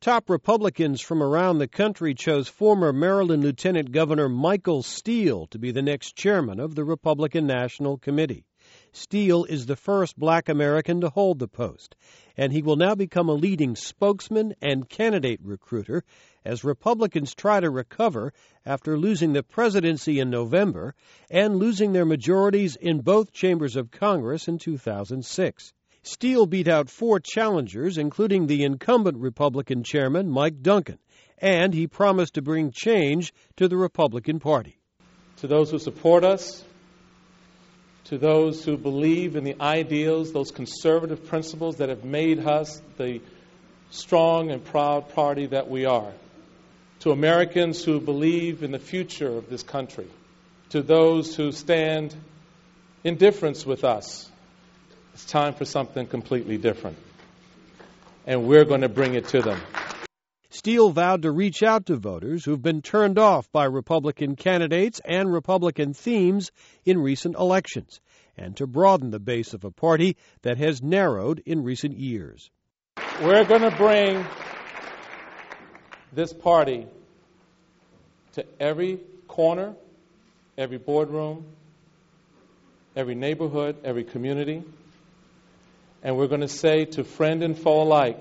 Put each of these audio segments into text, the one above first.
Top Republicans from around the country chose former Maryland Lieutenant Governor Michael Steele to be the next chairman of the Republican National Committee. Steele is the first black American to hold the post, and he will now become a leading spokesman and candidate recruiter as Republicans try to recover after losing the presidency in November and losing their majorities in both chambers of Congress in 2006. Steele beat out 4 challengers, including the incumbent Republican chairman, Mike Duncan, and he promised to bring change to the Republican Party. To those who support us, to those who believe in the ideals, those conservative principles that have made us the strong and proud party that we are, to Americans who believe in the future of this country, to those who stand in difference with us, it's time for something completely different, and we're going to bring it to them. Steele vowed to reach out to voters who've been turned off by Republican candidates and Republican themes in recent elections, and to broaden the base of a party that has narrowed in recent years. We're going to bring this party to every corner, every boardroom, every neighborhood, every community. And we're going to say to friend and foe alike,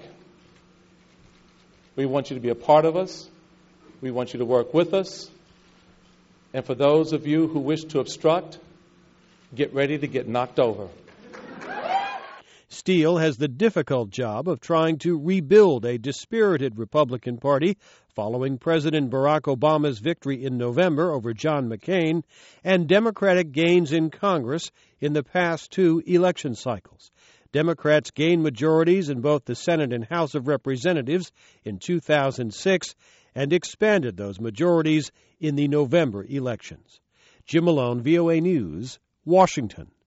we want you to be a part of us. We want you to work with us. And for those of you who wish to obstruct, get ready to get knocked over. Steele has the difficult job of trying to rebuild a dispirited Republican Party following President Barack Obama's victory in November over John McCain and Democratic gains in Congress in the past 2 election cycles. Democrats gained majorities in both the Senate and House of Representatives in 2006 and expanded those majorities in the November elections. Jim Malone, VOA News, Washington.